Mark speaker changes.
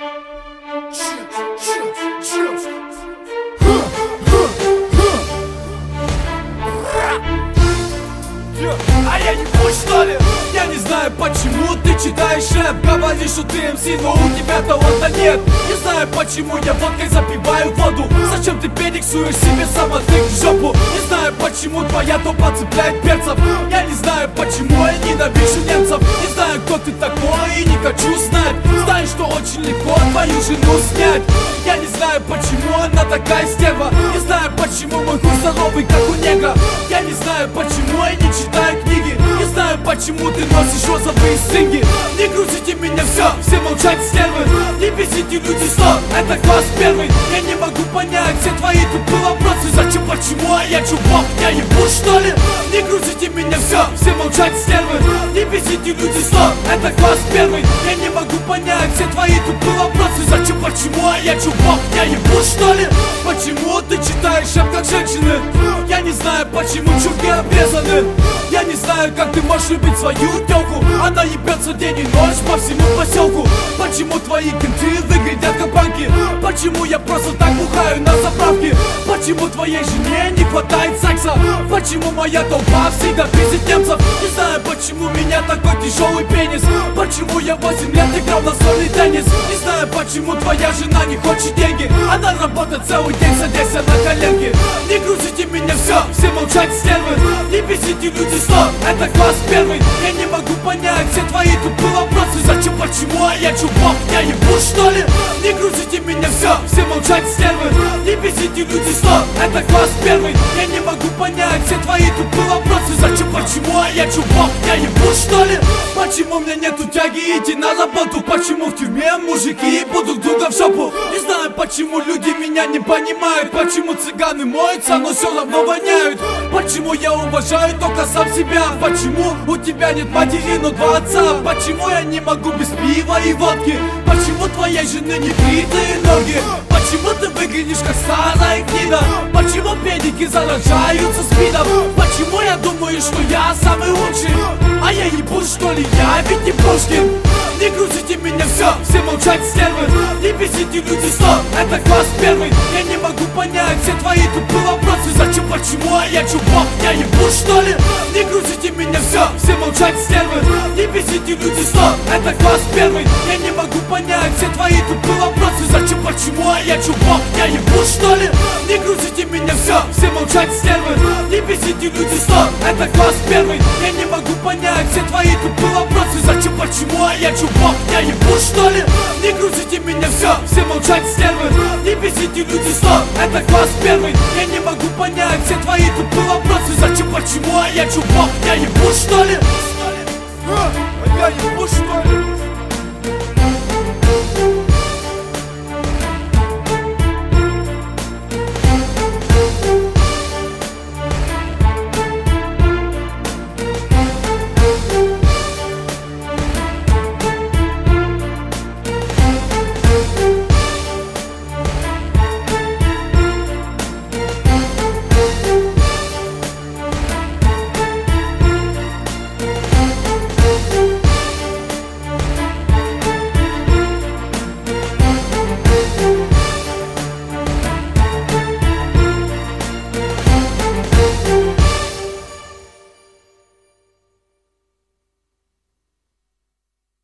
Speaker 1: А я не пусть, что ли? Я не знаю, почему ты читаешь рэп. Говоришь, что ты МС, но у тебя таланта нет. Не знаю, почему я водкой запиваю воду. Зачем ты перексуешь себе самотык в жопу? Не знаю, почему твоя топа цепляет перцев. Я не знаю, почему я ненавижу немцев. Не знаю, кто ты такой и не хочу знать. Знаю, что очень легко твою жену снять. Я не знаю, почему она такая стерва. Не знаю, почему мой хуй здоровый, как у негра. Я не знаю, почему я не читаю книги. Не знаю, почему ты носишь розовые стринги. Не грузите меня, все молчать, стервы. Не бесите люди, стоп, это класс первый. Я не могу понять все твои тупые вопросы. Зачем, почему, а я чувак, я ебу, что ли? Не грузите меня, все молчать, стервы. Не бесите люди, стоп, это класс первый. Я не могу понять все твои тупые вопросы. Зачем, почему, а я чувак, я ебу, что ли? Почему ты читаешь рэп как женщины? Я не знаю, почему чурки обрезаны. Я не знаю, как ты можешь любить свою тёлку. Она ебется день и ночь по всему поселку. Почему твои кенты выглядят как банки? Почему я просто так бухаю на заправке? Почему твоей жене не хватает секса? Почему моя толпа всегда пиздит немцев? Не знаю, почему у меня такой тяжелый пенис. Почему я 8 лет играл в настольный теннис? Не знаю, почему твоя жена не хочет деньги. Она работает целый день, садясь на коленки. Не грузите меня, все молчать, стервы. Не бесите люди, стоп, это класс первый. Я не могу понять все твои тупые вопросы. Зачем, почему, а я чувак, я ебу, что ли? Не грузите меня, все молчать, стервы. Не бесите люди, стоп, это класс первый. Я не могу понять все твои тупые вопросы. Зачем, почему, а я чувак, я ебу, что ли? Почему у меня нету тяги идти на работу? Почему в тюрьме мужики ебут друг друга в жопу? Не знаю, почему люди меня не понимают. Почему цыганы моются, но все равно воняют? Почему я уважаю только сам себя? Почему у тебя нет матери, но два отца? Почему я не могу без пива и водки? Почему твоей жены не бритые ноги? Почему ты выглядишь как старая гнида? Почему педики заражаются спидом? Почему я думаю, что я самый лучший? А я ебу, что ли, я ведь не Пушкин. Не грузите меня, все молчать, стервы. Не бесите люди, стоп, это класс первый. Я не могу понять все твои тупые вопросы. Зачем, почему, а я чувак, я ебу, что ли? Не грузите меня, все молчать, стервы. Не бесите люди, стоп, это класс первый. Я не могу понять все твои тупые вопросы. Зачем, почему, а я чувак, я ебу, что ли? Не грузите меня, все молчать, стервы. Не бесите люди, стоп, это класс первый. Я не могу понять все твои тупые вопросы. Зачем, почему, а я чувак, я ебу, что ли? Не грузите меня, все молчать, стервы. Не бесите люди, стоп, это класс первый. Я не могу понять все твои тупые вопросы. Зачем, почему, а я чувак, я ебу, что ли? А я ебу, что ли?